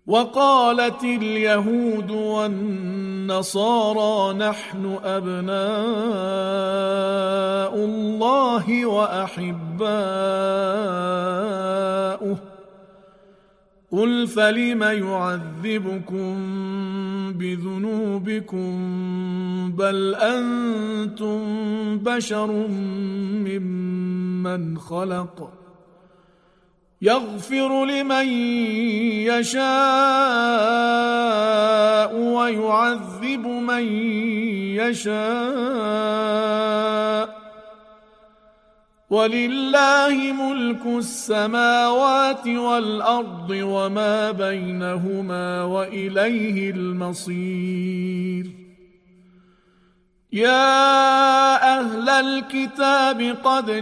وقالت اليهود والنصارى نحن أبناء الله وأحباؤه قل فلم يعذبكم بذنوبكم بل أنتم بشر ممن خلق يغفر لمن يشاء ويعذب من يشاء ولله ملك السماوات والأرض وما بينهما وإليه المصير يا أهل الكتاب قد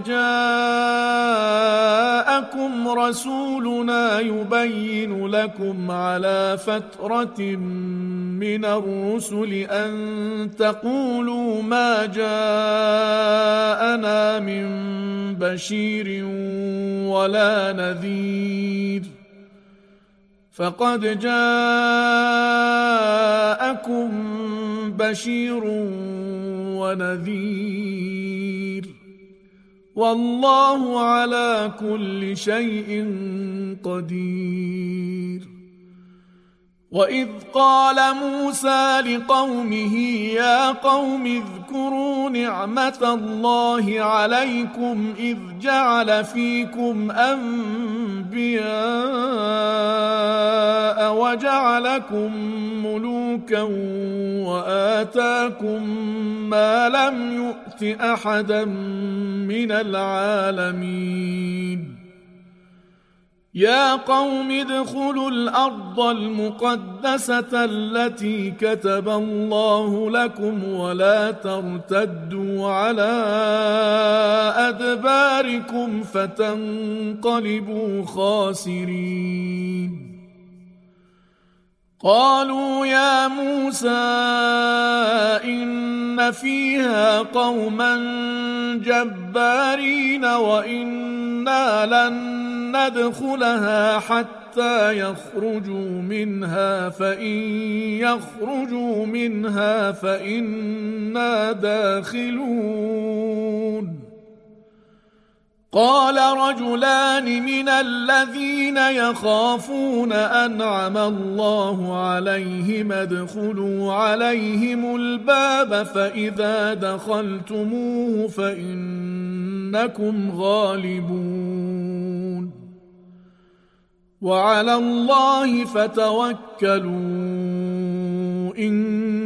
جاءكم رسولنا يبين لكم على فترة من الرسل أن تقولوا ما جاءنا من بشير ولا نذير فقد جاءكم بشير ونذير والله على كل شيء قدير وإذ قال موسى لقومه يا قوم اذكروا نعمة الله عليكم إذ جعل فيكم أنبياء وجعلكم ملوكا وآتاكم ما لم يؤت أحدا من العالمين يا قوم ادخلوا الأرض المقدسة التي كتب الله لكم ولا ترتدوا على أدباركم فتنقلبوا خاسرين قالوا يا موسى إن فيها قوما جبارين وإنا لن ندخلها حتى يخرجوا منها فإن يخرجوا منها فإنا داخلون قال رجلان من الذين يخافون أنعم الله عليهم ادخلوا عليهم الباب فإذا دخلتموه فإنكم غالبون وعلى الله فتوكلوا إن